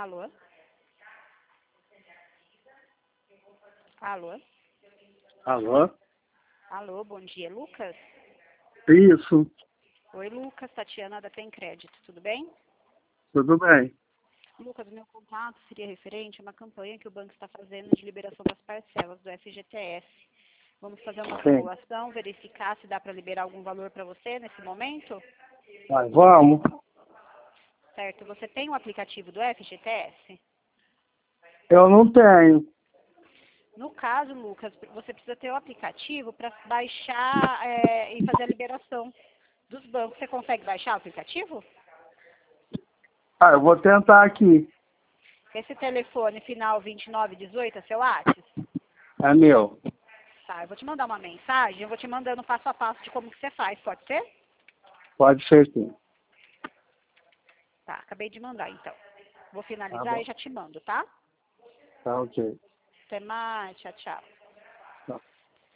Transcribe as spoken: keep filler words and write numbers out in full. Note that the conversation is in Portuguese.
Alô? Alô? Alô? Alô, bom dia, Lucas? Isso, Oi, Lucas, Tatiana da Tem Crédito, tudo bem? tudo bem. Lucas, meu contato seria referente a uma campanha que o banco está fazendo de liberação das parcelas do F G T S. Vamos fazer uma Sim. simulação, verificar se dá para liberar algum valor para você nesse momento? Vai, vamos. Certo, você tem o aplicativo do F G T S? Eu não tenho. No caso, Lucas, você precisa ter o aplicativo para baixar é, e fazer a liberação dos bancos. Você consegue baixar o aplicativo? Ah, eu vou tentar aqui. Esse telefone final vinte e nove dezoito é seu WhatsApp? É meu. Tá, eu vou te mandar uma mensagem, eu vou te mandando passo a passo de como que você faz, pode ser? Pode ser sim. Tá, acabei de mandar então. Vou Tá finalizar bom. e já te mando, tá? Tá ok. Até mais, tchau, tchau.